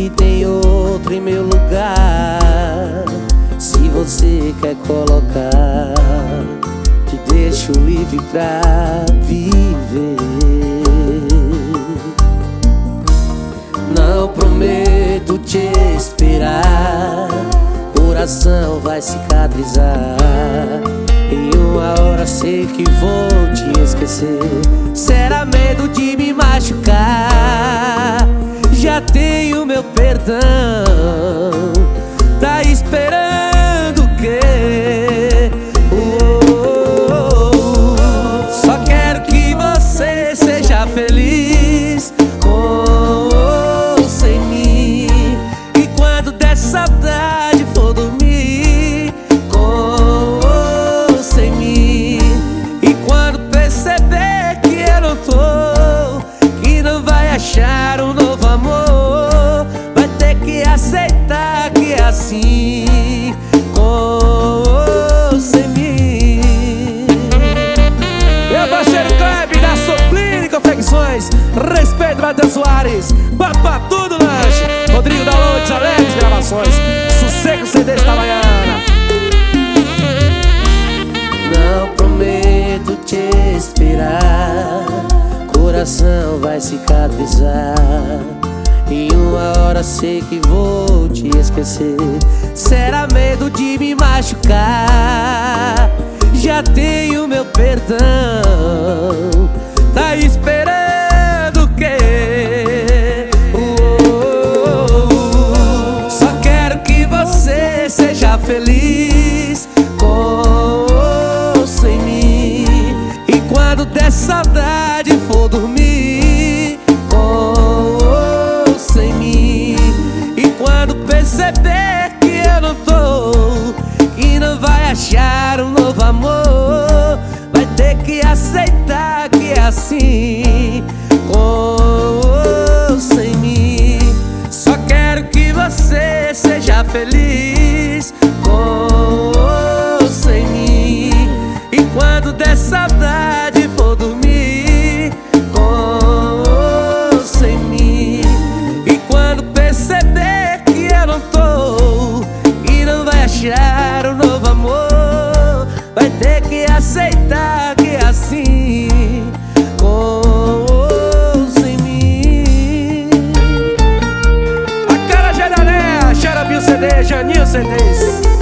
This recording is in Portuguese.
e tem outro em meu lugar. Se você quer colocar, te deixo livre pra viver. Não prometo te esperar, coração vai cicatrizar. Em uma hora sei que vou te esquecer. Será medo de me machucar? Já tenho meu perdão. Tá esperando o quê? Só quero que você seja feliz, com ou sem mim. E quando der saudade for dormir, com ou sem mim. E quando perceber que eu não tô, que não vai achar um novo amor, vai ter que aceitar que é assim, com ou sem mim. Meu parceiro Kleber da Sopline Confecções, respeito Matheus Soares, Papa Tudo Lanche, Rodrigo da Lourdes, Alex Gravações, Sossego CDs Itabaiana. Não prometo te esperar, coração vai cicatrizar. Em uma hora sei que vou te esquecer. Será medo de me machucar? Já tenho meu perdão. Tá esperando o quê? Só quero que você seja feliz, com ou sem mim. E quando der saudade for dormir, com ou sem mim. E quando perceber que eu não tô, que não vai achar um novo amor, vai ter que aceitar que é assim, com ou sem mim. Só quero que você seja feliz, com ou sem mim. E quando der saudade for dormir, com ou sem mim. E quando perceber que eu não tô, que não vai achar um novo amor, vai ter que aceitar que é assim, com ou sem mim. A cara já da Léa, Xarabinho CD, Janinho CDs.